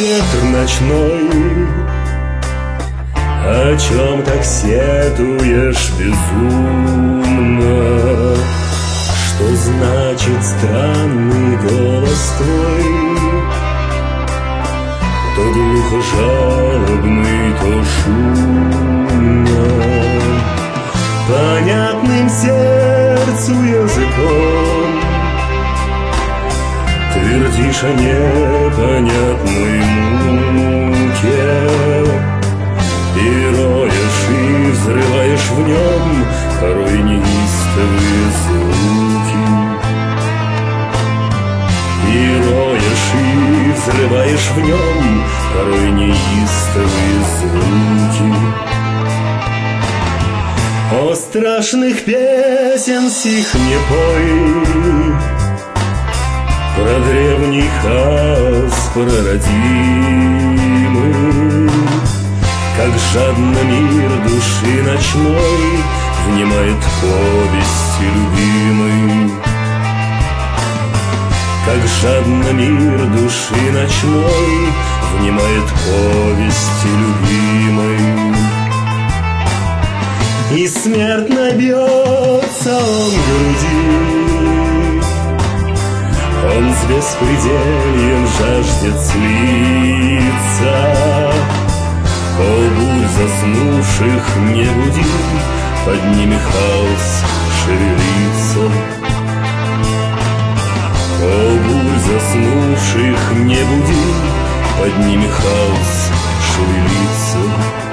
ветер ночной, о чем так сетуешь безумно? Что значит странный голос твой? То глухо жалобный, то шумно, понятным сердцу языком твердишь о непонятной муке, и роешь, и взрываешь в нем порой неистовые звуки. И роешь, и взрываешь в нем порой неистовые звуки. О, страшных песен сих не пой, про древний хаос, про родимый, как жадно мир души ночной внимает повести любимой. Как жадно мир души ночной внимает повести любимой. И смертно бьется он в груди, он с беспредельем жаждет слиться. О, будь заснувших не буди, под ними хаос шевелится. О, будь заснувших не буди, под ними хаос шевелится.